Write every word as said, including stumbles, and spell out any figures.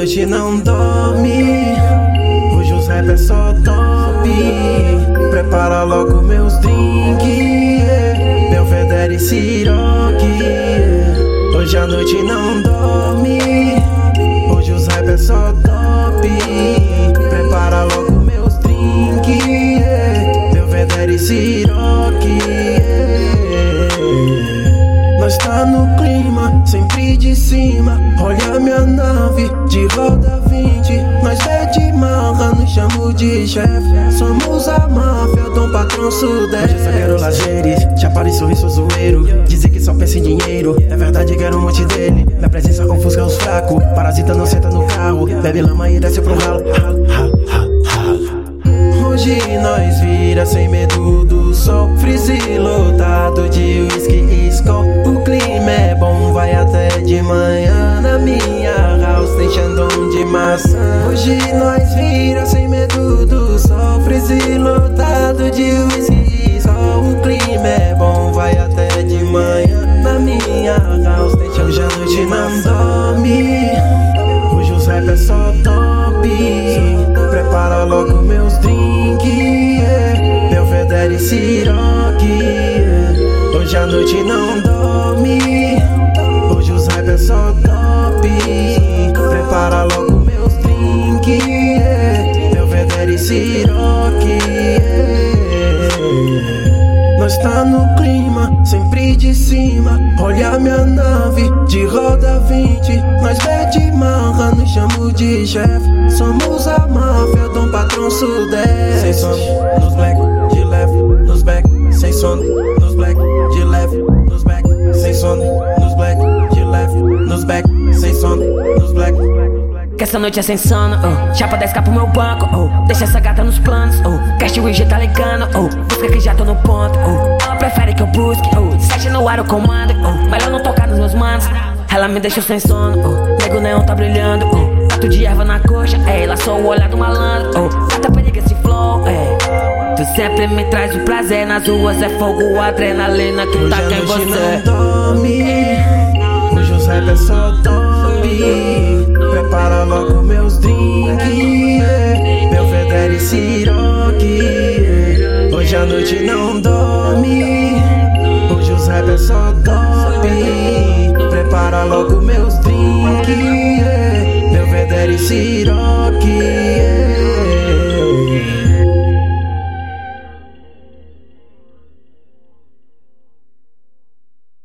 noite não dorme, hoje os rap é só top. Prepara logo meus drink, yeah. Belvedere e Ciroc, yeah. Hoje a noite não dorme, hoje os rap é só top. Prepara logo meus drink, yeah. Belvedere e Ciroc, yeah. Nós tá no clima, sempre de cima. Olha minha nave, de roda vinte. Nós é de marra, nos chamo de chefe. Somos a máfia, Dom Patrão Sudeste. Hoje só quero lazeres, chapar e sorriso zoeiro. Dizem que só pensa em dinheiro, é verdade, quero um monte dele. Minha presença ofusca os fracos, parasita não senta no carro. Bebe lama e desce pro ralo. Hoje nós vira sem medo do sol, freeze lotado de whisky e skol. O clima é bom, vai até de manhã. Na minha house tem Xandão de maçã. Hoje nós vira sem medo do sol, freeze lotado de whisky e skol. O clima é bom, vai até de manhã. Na minha house tem Xandão. Hoje a noite não dorme, hoje os rap é só top. Prepara logo meus drink, yeah. Belvedere e Ciroc, yeah. Hoje a noite não dorme, hoje os rap é só top. Prepara logo meus drink, yeah. Belvedere e Ciroc, yeah. Nós tá no clima, sempre de cima. Olha minha nave, de roda vinte. Nós é de marra, nos chamo de chefe. Somos a máfia, Dom Patrão Sudeste. Sem sono, nos black, de leve, nos back. Sem sono, nos black, de leve, nos back. Sem sono, nos black, de leve, nos back. Sem sono, nos black. Que essa noite é sem sono, oh. Chapa dez k pro meu banco, oh. Deixa essa gata nos planos, oh. Cash o I G tá ligando, oh. Busca que já tô no ponto, oh. Ela prefere que eu busque, oh. Sete no ar eu comando, oh. Melhor não tocar nos meus manos. Ela me deixou sem sono, oh. Nego neon tá brilhando, oh. Tato de erva na coxa, é. Ela só o olhar do malandro, oh. Gata periga esse flow, é. Tu sempre me traz o prazer. Nas ruas é fogo, adrenalina que tá em você. Hoje não dorme, hoje os rap é só top. Prepara logo meus drink, yeah. Belvedere e Ciroc, yeah. Hoje a noite não dorme, hoje os rap é só top. Prepara logo meus drink, yeah. Belvedere e Ciroc.